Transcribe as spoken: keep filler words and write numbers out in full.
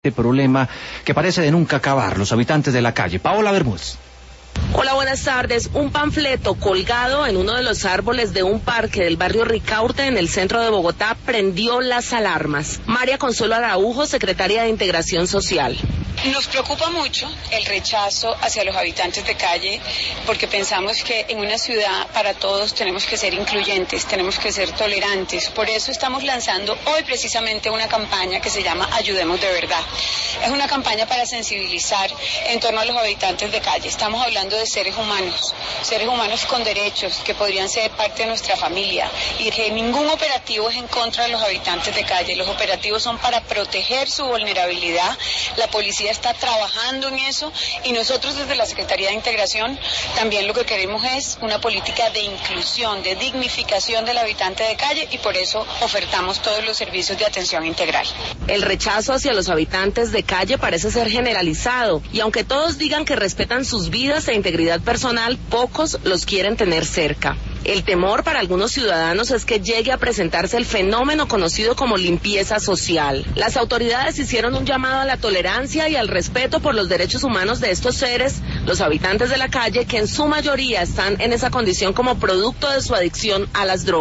Este problema que parece de nunca acabar, los habitantes de la calle. Paola Bermúdez. Hola, buenas tardes. Un panfleto colgado en uno de los árboles de un parque del barrio Ricaurte en el centro de Bogotá prendió las alarmas. María Consuelo Araujo, secretaria de Integración Social. Nos preocupa mucho el rechazo hacia los habitantes de calle porque pensamos que en una ciudad para todos tenemos que ser incluyentes, tenemos que ser tolerantes. Por eso estamos lanzando hoy precisamente una campaña que se llama Ayudemos de Verdad. Es una campaña para sensibilizar en torno a los habitantes de calle. Estamos hablando de seres humanos, seres humanos con derechos que podrían ser parte de nuestra familia y que ningún operativo es en contra de los habitantes de calle. Los operativos son para proteger su vulnerabilidad. La policía está trabajando en eso y nosotros desde la Secretaría de Integración también lo que queremos es una política de inclusión, de dignificación del habitante de calle y por eso ofertamos todos los servicios de atención integral. El rechazo hacia los habitantes de calle parece ser generalizado y aunque todos digan que respetan sus vidas e integridad personal, pocos los quieren tener cerca. El temor para algunos ciudadanos es que llegue a presentarse el fenómeno conocido como limpieza social. Las autoridades hicieron un llamado a la tolerancia y al respeto por los derechos humanos de estos seres, los habitantes de la calle, que en su mayoría están en esa condición como producto de su adicción a las drogas.